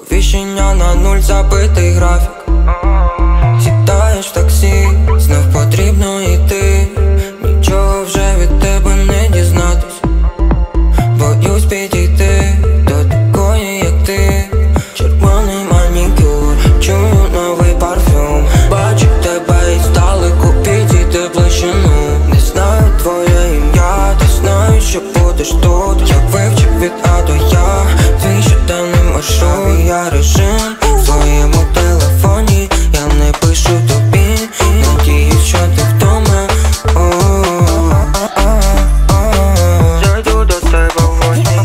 Сповіщення на нуль, забитий графік. Сідаєш в таксі, знов потрібно йти. Нічого вже від тебе не дізнатись. Боюсь підійти до такої, як ти. Червоний манікюр, чую новий парфюм. Бачу тебе і здалеку, підійти ближче, ну. Не знаю твоє ім'я, та знаю, що будеш тут. Я вивчив від А до Я твій щоденний маршрут. Авіарежим в твоєму телефоні, я не пишу тобі. Надіюсь, що ти вдома. Зайду до тебе в гості.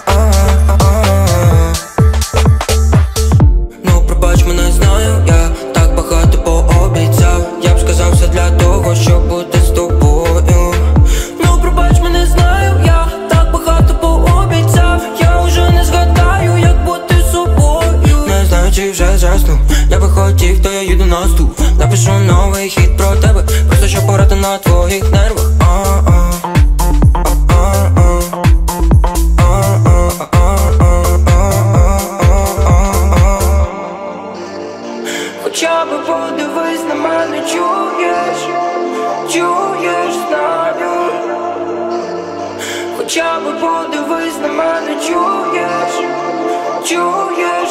Ну пробач, мене знаю, я так багато пообіцяв. Я б сказав все для того, щоб бути з тобою. Ну пробач, мене знаю, я так багато пообіцяв. Я вже не згадаю, як бути з собою. Не знаю, чи вже заснув. Я би хотів, то я їду на ступ. Напишу новий хіт про тебе, просто щоб порати на твоїх нервах. Хоча би подивись на мене, чуєш, чуєш, знаю. Хоча би подивись на мене, чуєш, чуєш.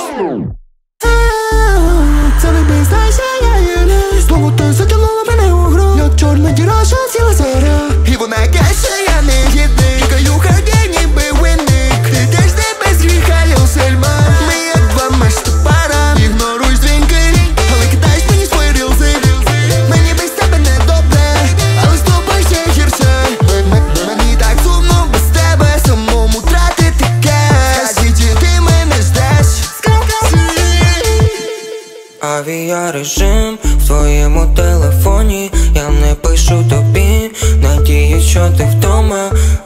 Це не бізнайся, я єле. Слово ти затягнула мене у гру. Як чорна діра, що ціла заря. І вона каже, я не гідний. Тікаю хаді, ніби винник. Ти теж не без гріха, Люсельма. Ми як два мешти пара. Ігноруй дзвінки, але кидаєш мені свої рілзи. Мені без тебе не добре, але з тобою ще гірше. Мені так сумно без тебе, самому тратити кеш. Скажіть, ти мене ждеш. Авіарежим в твоєму телефоні, я не пишу тобі. Надіюсь, що ти вдома.